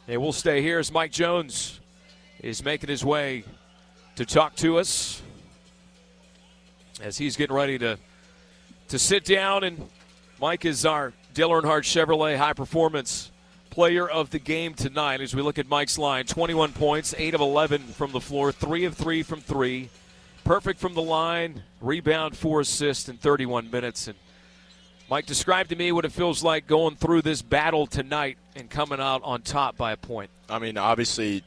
And we'll stay here as Mike Jones is making his way to talk to us as he's getting ready to sit down. And Mike is our Dale Earnhardt Chevrolet High Performance Player of the Game tonight. As we look at Mike's line, 21 points, 8 of 11 from the floor, 3 of 3 from 3. Perfect from the line, rebound, 4 assists in 31 minutes. And Mike, describe to me what it feels like going through this battle tonight and coming out on top by a point. I mean, obviously,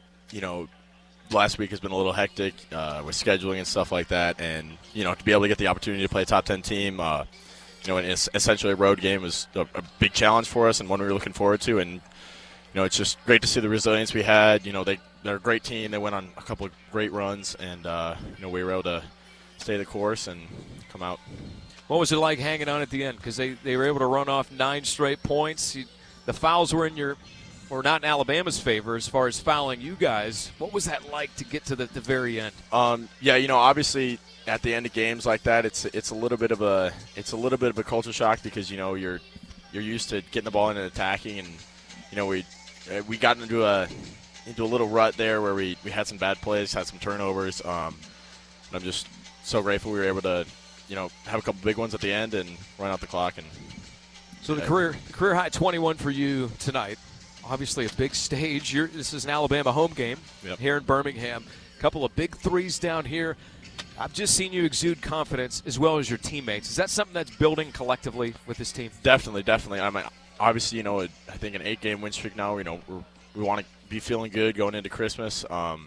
last week has been a little hectic with scheduling and stuff like that. And, to be able to get the opportunity to play a top 10 team, and it's essentially a road game was a big challenge for us and one we were looking forward to. And, it's just great to see the resilience we had. They're a great team. They went on a couple of great runs, and, we were able to stay the course and come out. What was it like hanging on at the end? Because they were able to run off 9 straight points. The fouls were not in Alabama's favor as far as fouling you guys. What was that like to get to the very end? Obviously at the end of games like that, it's a little bit of a culture shock because you're used to getting the ball in and attacking, and we got into a little rut there where we had some bad plays, had some turnovers. And I'm just so grateful we were able to have a couple big ones at the end and run out the clock. And so the career high 21 for you tonight. Obviously a big stage. This is an Alabama home game here in Birmingham. A couple of big threes down here. I've just seen you exude confidence as well as your teammates. Is that something that's building collectively with this team? Definitely. I mean, obviously, I think an 8-game win streak now. We want to be feeling good going into Christmas.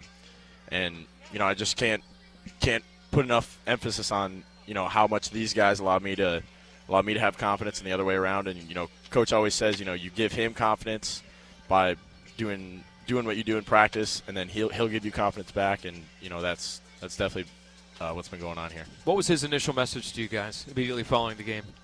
And I just can't put enough emphasis on how much these guys allow me to have confidence and the other way around. And Coach always says you give him confidence by doing what you do in practice, and then he'll give you confidence back. And that's definitely what's been going on here. What was his initial message to you guys immediately following the game?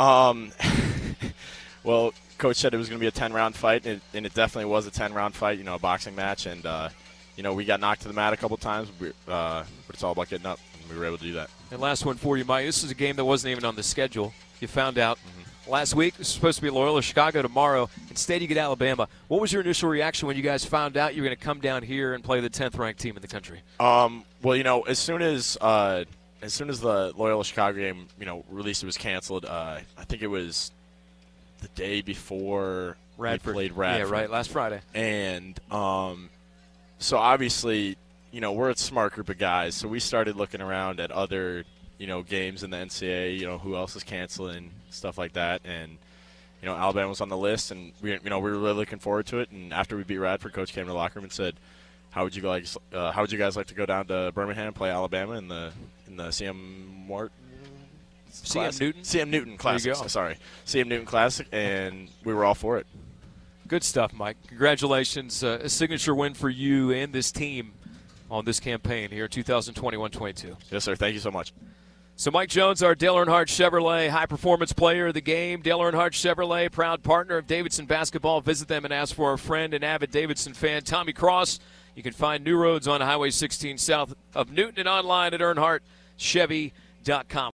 Well, Coach said it was going to be a 10-round fight, and it definitely was a 10-round fight, a boxing match. And, we got knocked to the mat a couple times, but it's all about getting up, and we were able to do that. And last one for you, Mike. This is a game that wasn't even on the schedule. You found out last week. This was supposed to be Loyola Chicago tomorrow. Instead, you get Alabama. What was your initial reaction when you guys found out you were going to come down here and play the 10th-ranked team in the country? Well, as soon as the Loyola Chicago game, released, it was canceled. I think it was the day before Radford. We played Radford. Yeah, right, last Friday. And so obviously, we're a smart group of guys, so we started looking around at other, games in the NCAA, who else is canceling, stuff like that. And, Alabama was on the list, and we were really looking forward to it. And after we beat Radford, Coach came to the locker room and said, How would you guys like to go down to Birmingham and play Alabama in the CM Newton Classic? Sorry, CM Newton Classic, and we were all for it. Good stuff, Mike. Congratulations, a signature win for you and this team on this campaign here, 2021-22. Yes, sir. Thank you so much. So Mike Jones, our Dale Earnhardt Chevrolet high-performance player of the game. Dale Earnhardt Chevrolet, proud partner of Davidson Basketball. Visit them and ask for our friend and avid Davidson fan, Tommy Cross. You can find new roads on Highway 16 south of Newton and online at EarnhardtChevy.com.